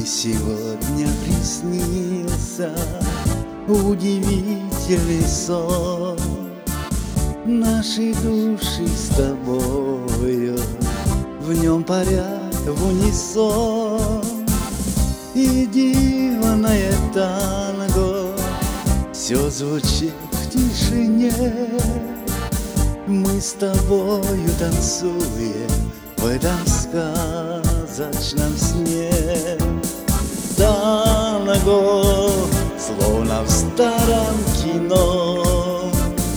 сегодня приснился удивительный сон. Наши души с тобою в нем парят в унисон. И дивное танго все звучит в тишине. Мы с тобою танцуем в этом сказочном сне. Танго, словно в старом кино.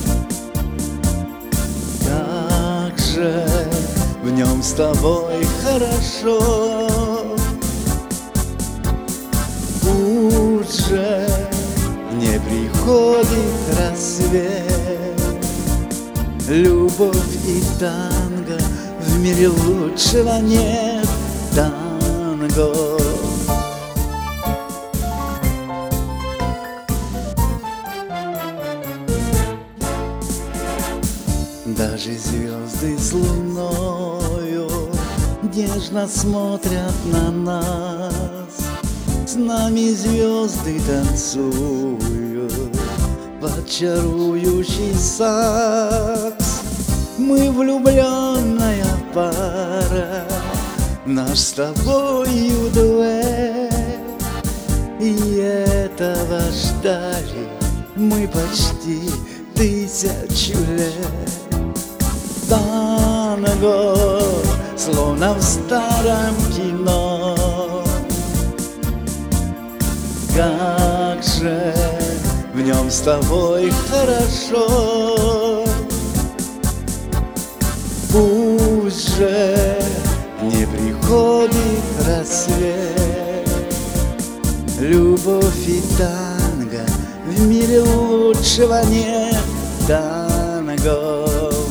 Как же в нем с тобой хорошо. Уже не приходит рассвет. Любовь и танго, в мире лучшего нет. Танго. Даже звезды с луною нежно смотрят на нас. С нами звезды танцуют под чарующий сакс. Мы влюбленная пара, наш с тобою дуэт. И этого ждали мы почти 1000 лет. Танго, словно в старом кино. Как же в нем с тобой хорошо. Пусть же не приходит рассвет. Любовь и танго, в мире лучшего нет. Танго.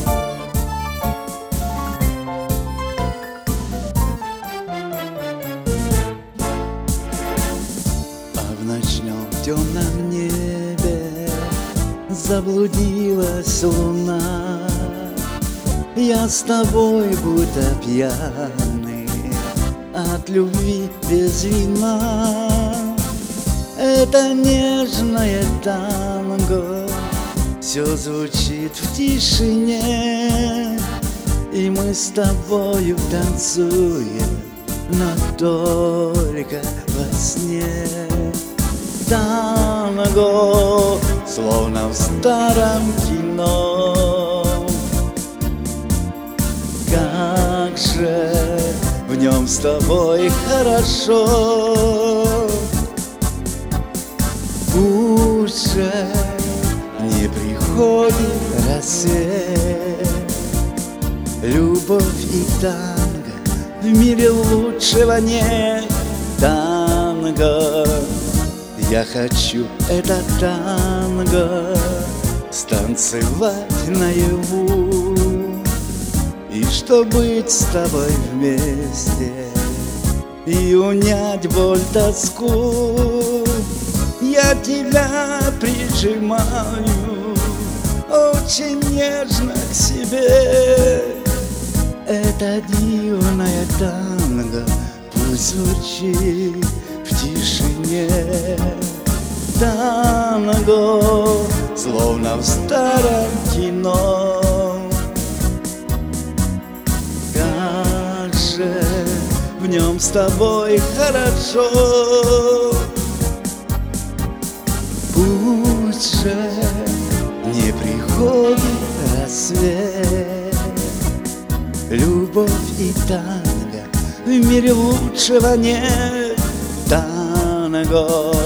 В ночном темном небе заблудилась луна. Я с тобой будто пьяный от любви без вина. Это нежное танго все звучит в тишине. И мы с тобою танцуем, но только во сне. Танго, словно в старом кино. Как же в нем с тобой хорошо. Пусть же не приходит рассвет. Любовь и танго, в мире лучшего нет. Танго. Я хочу это танго станцевать наяву. И чтоб быть с тобой вместе и унять боль, тоску, я тебя прижимаю очень нежно к себе. Это дивное танго пусть звучит в тишине. Танго, словно в старом кино. Как же в нем с тобой хорошо. Пусть же не приходит рассвет. Любовь и танго, в мире лучшего нет. Танго.